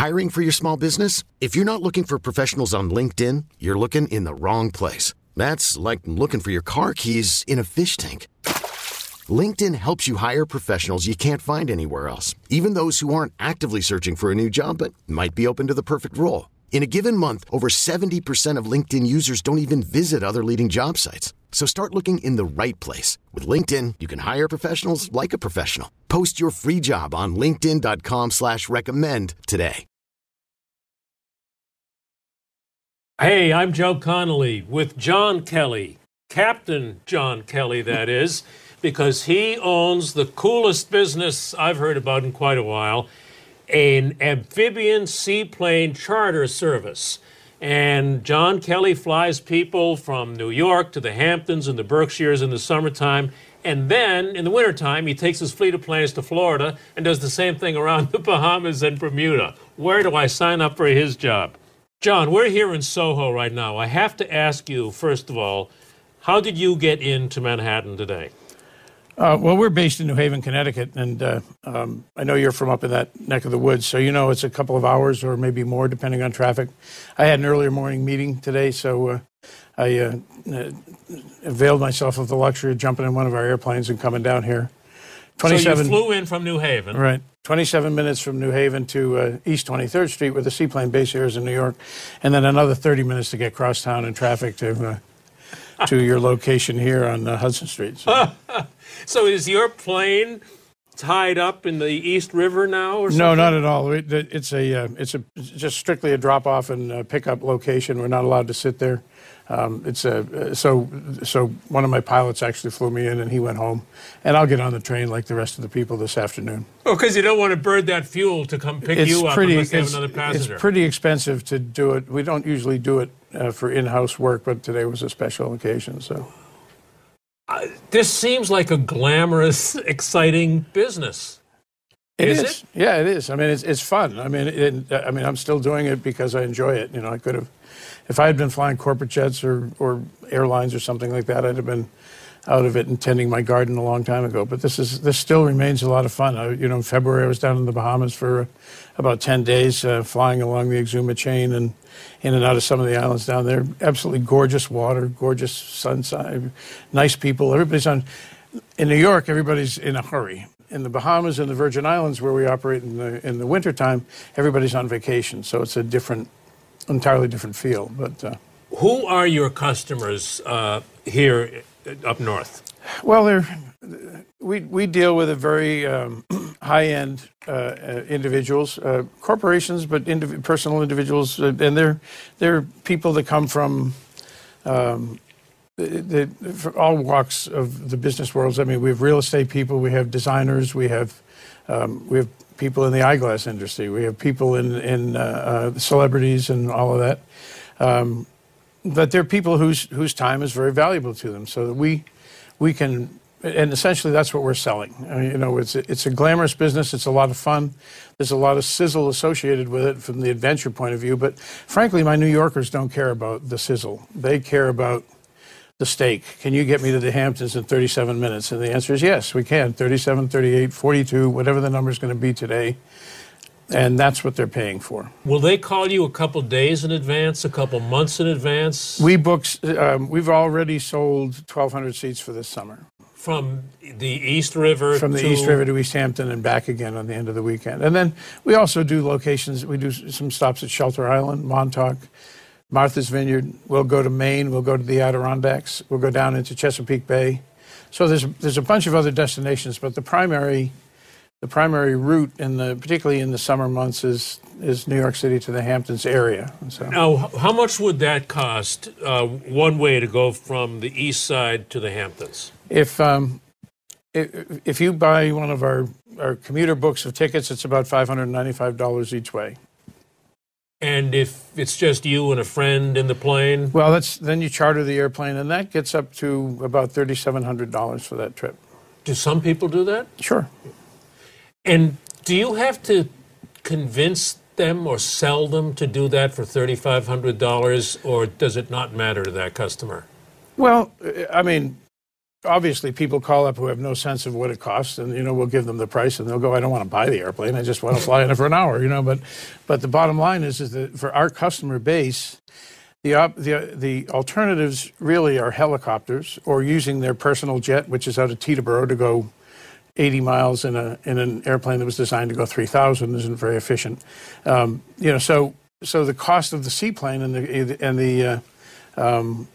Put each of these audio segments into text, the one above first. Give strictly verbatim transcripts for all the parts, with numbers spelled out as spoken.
Hiring for your small business? If you're not looking for professionals on LinkedIn, you're looking in the wrong place. That's like looking for your car keys in a fish tank. LinkedIn helps you hire professionals you can't find anywhere else, even those who aren't actively searching for a new job but might be open to the perfect role. In a given month, over seventy percent of LinkedIn users don't even visit other leading job sites. So start looking in the right place. With LinkedIn, you can hire professionals like a professional. Post your free job on linkedin.com slash recommend today. Hey, I'm Joe Connolly with John Kelly, Captain John Kelly, that is, because he owns the coolest business I've heard about in quite a while, an amphibian seaplane charter service. And John Kelly flies people from New York to the Hamptons and the Berkshires in the summertime. And then, in the wintertime, he takes his fleet of planes to Florida and does the same thing around the Bahamas and Bermuda. Where do I sign up for his job? John, we're here in Soho right now. I have to ask you, first of all, how did you get into Manhattan today? Uh, well, we're based in New Haven, Connecticut, and uh, um, I know you're from up in that neck of the woods, so you know it's a couple of hours or maybe more, depending on traffic. I had an earlier morning meeting today, so uh, I uh, uh, availed myself of the luxury of jumping in one of our airplanes and coming down here. twenty-seven, so you flew in from New Haven. Right. twenty-seven minutes from New Haven to uh, East twenty-third Street, where the seaplane base here is in New York, and then another thirty minutes to get crosstown in traffic to uh, to your location here on uh, Hudson Street. So. So is your plane tied up in the East River now, or something? No, not at all. It, it's a uh, it's a it's just strictly a drop off and uh, pickup location. We're not allowed to sit there. Um, it's a so so one of my pilots actually flew me in, and he went home, and I'll get on the train like the rest of the people this afternoon. Oh, because you don't want to burn that fuel to come pick it's you up pretty, unless they have another passenger. It's pretty expensive to do it. We don't usually do it uh, for in-house work, but today was a special occasion. So uh, this seems like a glamorous, exciting business. It is, is. It? Yeah, it is. I mean, it's it's fun. I mean, it, I mean, I'm still doing it because I enjoy it. You know, I could have, if I had been flying corporate jets or, or airlines or something like that, I'd have been out of it and tending my garden a long time ago. But this is this still remains a lot of fun. I, you know, in February I was down in the Bahamas for about ten days, uh, flying along the Exuma chain and in and out of some of the islands down there. Absolutely gorgeous water, gorgeous sunshine, nice people. Everybody's on. In New York, everybody's in a hurry. In the Bahamas and the Virgin Islands, where we operate in the in the wintertime, everybody's on vacation. So it's a different, entirely different feel. But uh, who are your customers uh, here up north? Well, they're, we we deal with a very um, high-end uh, uh, individuals, uh, corporations, but indiv- personal individuals, uh, and they're they're people that come from. Um, The, the, for all walks of the business worlds. I mean, we have real estate people, we have designers, we have um, we have people in the eyeglass industry, we have people in in uh, uh, celebrities and all of that. Um, but they're people whose whose time is very valuable to them, so that we we can, and essentially that's what we're selling. I mean, you know, it's a, it's a glamorous business. It's a lot of fun. There's a lot of sizzle associated with it from the adventure point of view. But frankly, my New Yorkers don't care about the sizzle. They care about the steak. Can you get me to the Hamptons in thirty-seven minutes? And the answer is yes, we can. thirty-seven, thirty-eight, forty-two, whatever the number is going to be today. And that's what they're paying for. Will they call you a couple days in advance, a couple months in advance? We book, um, we've already sold twelve hundred seats for this summer. From the East River From the to... East River to East Hampton and back again on the end of the weekend. And then we also do locations. We do some stops at Shelter Island, Montauk, Martha's Vineyard. We'll go to Maine. We'll go to the Adirondacks. We'll go down into Chesapeake Bay. So there's there's a bunch of other destinations, but the primary the primary route in the particularly in the summer months is is New York City to the Hamptons area. So now, how much would that cost uh, one way to go from the east side to the Hamptons? If um, if, if you buy one of our our commuter books of tickets, it's about five hundred ninety-five dollars each way. And if it's just you and a friend in the plane? Well, that's then you charter the airplane, and that gets up to about thirty-seven hundred dollars for that trip. Do some people do that? Sure. And do you have to convince them or sell them to do that for thirty-five hundred dollars, or does it not matter to that customer? Well, I mean, obviously people call up who have no sense of what it costs, and you know we'll give them the price, and they'll go, I don't want to buy the airplane, I just want to fly in it for an hour, you know. But but the bottom line is is that for our customer base, the op, the the alternatives really are helicopters or using their personal jet, which is out of Teterboro, to go eighty miles in a in an airplane that was designed to go three thousand. Isn't very efficient, um, you know. So so the cost of the seaplane and the and the uh, um,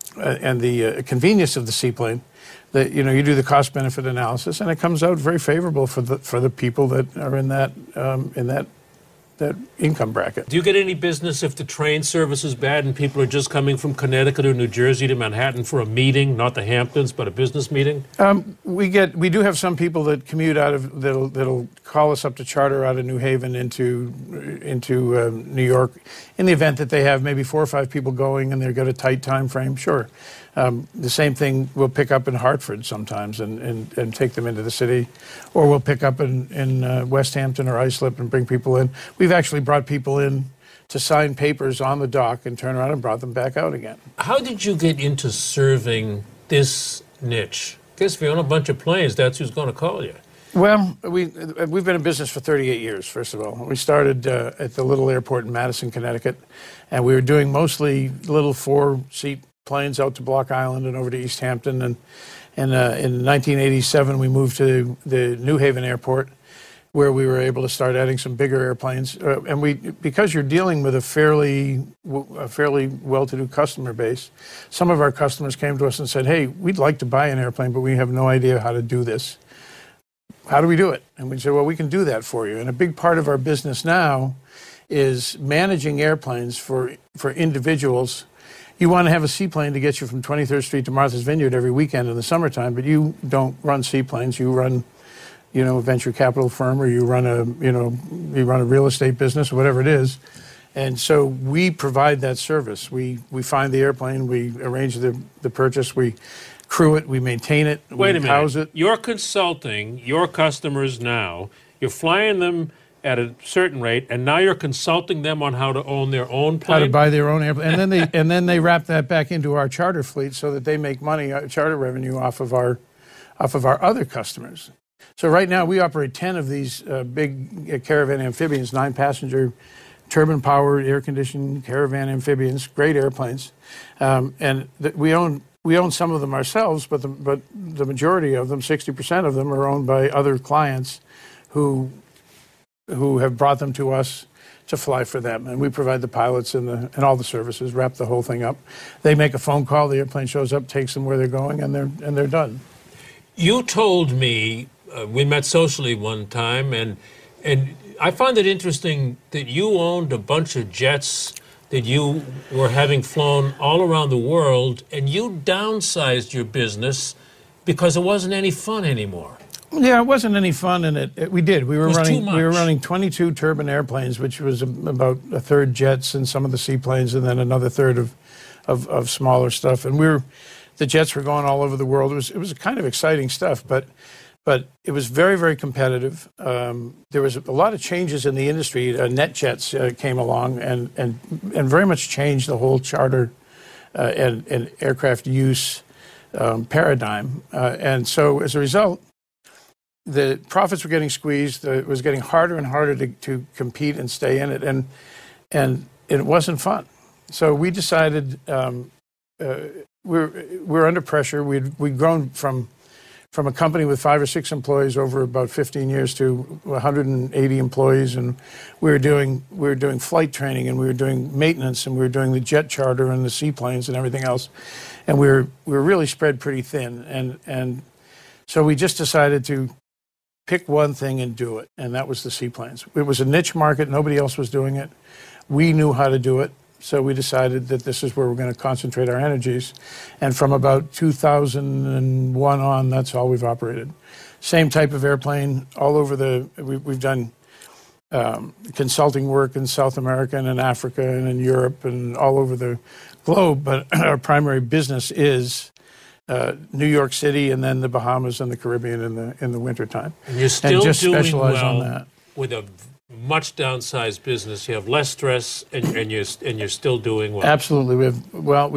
and the uh, convenience of the seaplane, that you know you do the cost benefit analysis, and it comes out very favorable for the for the people that are in that um, in that that income bracket. Do you get any business if the train service is bad and people are just coming from Connecticut or New Jersey to Manhattan for a meeting, not the Hamptons, but a business meeting? Um, we get we do have some people that commute out of that'll that'll call us up to charter out of New Haven into into um, New York, in the event that they have maybe four or five people going and they've got a tight time frame. Sure. Um, the same thing we'll pick up in Hartford sometimes and, and, and take them into the city, or we'll pick up in, in uh, West Hampton or Islip and bring people in. We've actually brought people in to sign papers on the dock and turn around and brought them back out again. How did you get into serving this niche? I guess if you own a bunch of planes, that's who's going to call you. Well, we, we've been in business for thirty-eight years, first of all. We started uh, at the little airport in Madison, Connecticut, and we were doing mostly little four-seat planes out to Block Island and over to East Hampton. And, and uh, in nineteen eighty-seven, we moved to the New Haven airport, where we were able to start adding some bigger airplanes. Uh, and we, because you're dealing with a fairly, a fairly well-to-do customer base, some of our customers came to us and said, hey, we'd like to buy an airplane, but we have no idea how to do this. How do we do it? And we said, well, we can do that for you. And a big part of our business now is managing airplanes for, for individuals. You want to have a seaplane to get you from twenty-third Street to Martha's Vineyard every weekend in the summertime, but you don't run seaplanes. You run, you know, a venture capital firm, or you run a, you know, you run a real estate business, or whatever it is. And so we provide that service. We we find the airplane, we arrange the, the purchase, we crew it, we maintain it, Wait we a minute. house it. You're consulting your customers now. You're flying them at a certain rate, and now you're consulting them on how to own their own plane? How to buy their own airplane. And then they and then they wrap that back into our charter fleet so that they make money, uh, charter revenue off of our off of our other customers. So right now we operate ten of these uh, big uh, Caravan amphibians, nine-passenger, turbine-powered, air-conditioned Caravan amphibians, great airplanes. Um, and th- we own we own some of them ourselves, but the, but the majority of them, sixty percent of them, are owned by other clients who who have brought them to us to fly for them. And we provide the pilots and the and all the services, wrap the whole thing up. They make a phone call, the airplane shows up, takes them where they're going, and they're and they're done. You told me, uh, we met socially one time, and and I found it interesting that you owned a bunch of jets that you were having flown all around the world, and you downsized your business because it wasn't any fun anymore. Yeah, it wasn't any fun, and it, it we did. We were It was running too much. we were running twenty-two turbine airplanes, which was a, about a third jets and some of the seaplanes, and then another third of, of, of smaller stuff. And we were, the jets were going all over the world. It was it was kind of exciting stuff, but but it was very very competitive. Um, there was a lot of changes in the industry. Uh, NetJets uh, came along and and and very much changed the whole charter uh, and and aircraft use um, paradigm. Uh, and so as a result, the profits were getting squeezed. Uh, it was getting harder and harder to, to compete and stay in it, and and it wasn't fun. So we decided um, uh, we're we're under pressure. We'd we'd grown from from a company with five or six employees over about fifteen years to one hundred eighty employees, and we were doing we were doing flight training, and we were doing maintenance, and we were doing the jet charter and the seaplanes and everything else, and we were we were really spread pretty thin, and and so we just decided to pick one thing and do it, and that was the seaplanes. It was a niche market. Nobody else was doing it. We knew how to do it, so we decided that this is where we're going to concentrate our energies. And from about two thousand one on, that's all we've operated. Same type of airplane all over the, we, we've done um, consulting work in South America and in Africa and in Europe and all over the globe, but our primary business is Uh, New York City, and then the Bahamas and the Caribbean in the in the wintertime. And you're still and just doing specialize well on that. with a much downsized business. You have less stress, and, and you're and you're still doing well. Absolutely, we have well, we have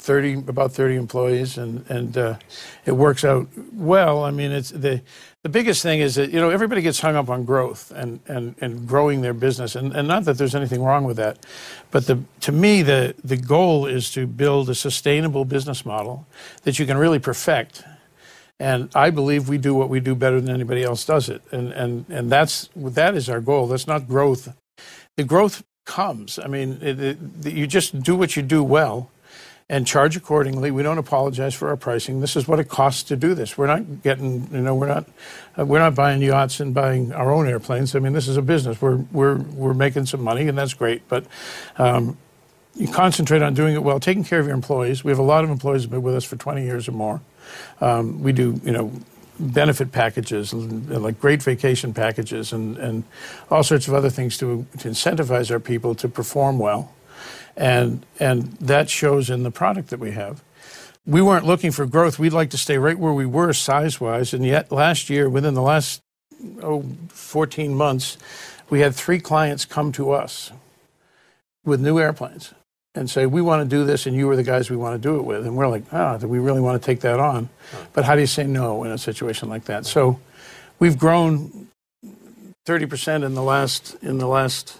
thirty, about thirty employees, and and uh, it works out well. I mean, it's the the biggest thing is that, you know, everybody gets hung up on growth and and, and growing their business, and, and not that there's anything wrong with that, but the to me the the goal is to build a sustainable business model that you can really perfect. And I believe we do what we do better than anybody else does it, and and and that's that is our goal. That's not growth. The growth comes. I mean, it, it, you just do what you do well and charge accordingly. We don't apologize for our pricing. This is what it costs to do this. We're not getting, you know, we're not uh, we're not buying yachts and buying our own airplanes. I mean, this is a business. We're we're we're making some money, and that's great. But um, you concentrate on doing it well, taking care of your employees. We have a lot of employees who've been with us for twenty years or more. Um, we do, you know, benefit packages, and, and like great vacation packages, and, and all sorts of other things to, to incentivize our people to perform well. And and that shows in the product that we have. We weren't looking for growth. We'd like to stay right where we were size-wise. And yet last year, within the last oh, fourteen months, we had three clients come to us with new airplanes and say, we want to do this, and you are the guys we want to do it with. And we're like, ah, do we really want to take that on? But how do you say no in a situation like that? So we've grown thirty percent in the last in the last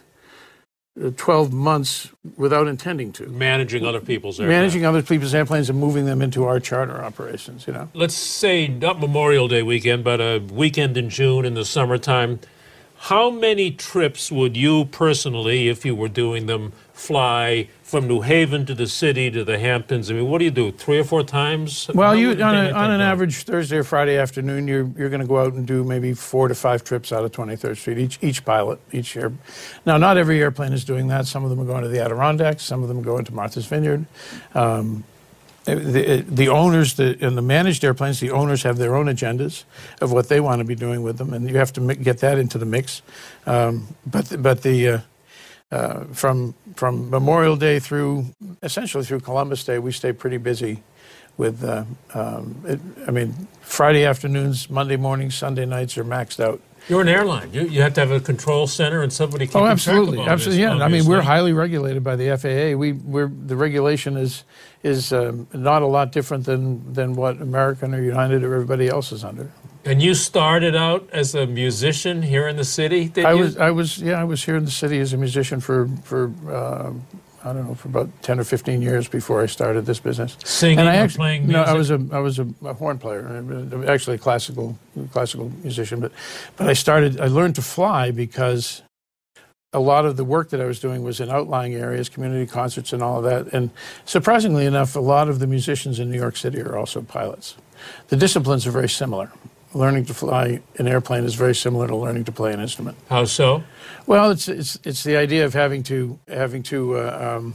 twelve months without intending to. Managing other people's airplanes. Managing other people's airplanes and moving them into our charter operations, you know. Let's say not Memorial Day weekend, but a weekend in June in the summertime. How many trips would you personally, if you were doing them, fly from New Haven to the city to the Hamptons? I mean, what do you do, three or four times? Well, you on, a, on an average Thursday or Friday afternoon, you're you're going to go out and do maybe four to five trips out of twenty-third Street, each each pilot, each air. Now, not every airplane is doing that. Some of them are going to the Adirondacks. Some of them are going to Martha's Vineyard. Um, The, the owners the, and the managed airplanes, the owners have their own agendas of what they want to be doing with them, and you have to mi- get that into the mix. Um, but but the uh, uh, from from Memorial Day through essentially through Columbus Day, we stay pretty busy with. Uh, um, it, I mean, Friday afternoons, Monday mornings, Sunday nights are maxed out. You're an airline. You, you have to have a control center and somebody keeping oh, absolutely, track of all absolutely. this, Yeah, I mean, we're highly regulated by the F A A. We we're the regulation is is um, not a lot different than than what American or United or everybody else is under. And you started out as a musician here in the city, did I you? was I was yeah I was here in the city as a musician for for. Uh, I don't know, for about ten or fifteen years before I started this business. Singing and I or actually, playing music? No, I was a I was a, a horn player, actually a classical classical musician. But but I started I learned to fly because a lot of the work that I was doing was in outlying areas, community concerts, and all of that. And surprisingly enough, a lot of the musicians in New York City are also pilots. The disciplines are very similar. Learning to fly an airplane is very similar to learning to play an instrument. How so? Well, it's it's it's the idea of having to having to uh, um,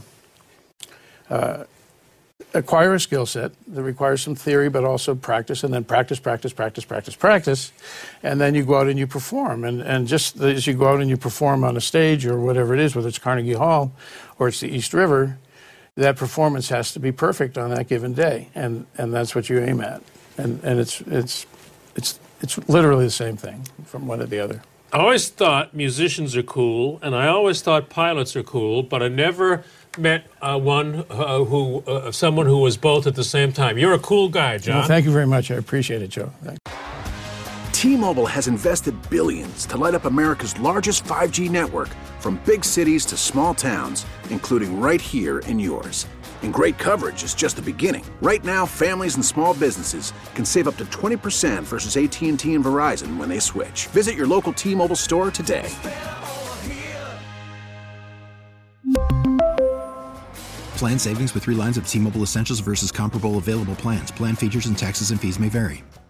uh, acquire a skill set that requires some theory, but also practice, and then practice, practice, practice, practice, practice, and then you go out and you perform. And and just as you go out and you perform on a stage or whatever it is, whether it's Carnegie Hall or it's the East River, that performance has to be perfect on that given day, and and that's what you aim at. And and it's it's it's it's literally the same thing from one to the other. I always thought musicians are cool, and I always thought pilots are cool, but I never met uh, one uh, who, uh, someone who was both at the same time. You're a cool guy, John. Well, thank you very much. I appreciate it, Joe. Thanks. T-Mobile has invested billions to light up America's largest five G network, from big cities to small towns, including right here in yours. And great coverage is just the beginning. Right now, families and small businesses can save up to twenty percent versus A T and T and Verizon when they switch. Visit your local T-Mobile store today. Plan savings with three lines of T-Mobile Essentials versus comparable available plans. Plan features and taxes and fees may vary.